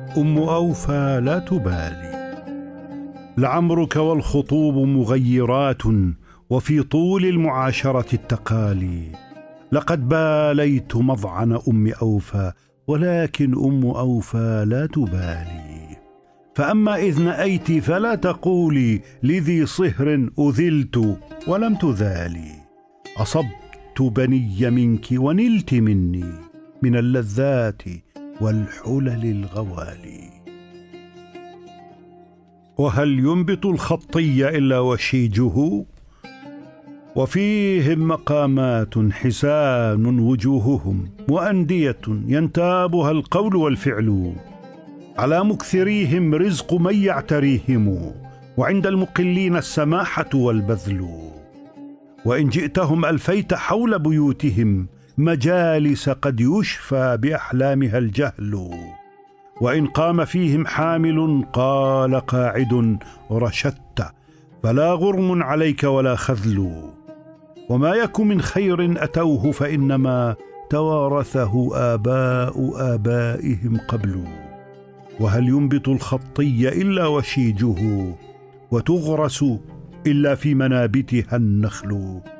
أم أوفى لا تبالي. لعمرك والخطوب مغيرات، وفي طول المعاشرة التقالي. لقد باليت مضعن أم أوفى، ولكن أم أوفى لا تبالي. فأما إذ نأيت فلا تقولي لذي صهر أذلت ولم تذالي. أصبت بني منك ونلت مني من اللذات والحلل الغوالي. وهل ينبت الخطي إلا وشيجه؟ وفيهم مقامات حسان وجوههم، وأندية ينتابها القول والفعل. على مكثريهم رزق من يعتريهم، وعند المقلين السماحة والبذل. وإن جئتهم ألفيت حول بيوتهم مجالس قد يشفى بأحلامها الجهل. وإن قام فيهم حامل قال قاعد رشدت، فلا غرم عليك ولا خذل. وما يك من خير أتوه فإنما توارثه آباء آبائهم قبل. وهل ينبت الخطي إلا وشيجه، وتغرس إلا في منابتها النخل.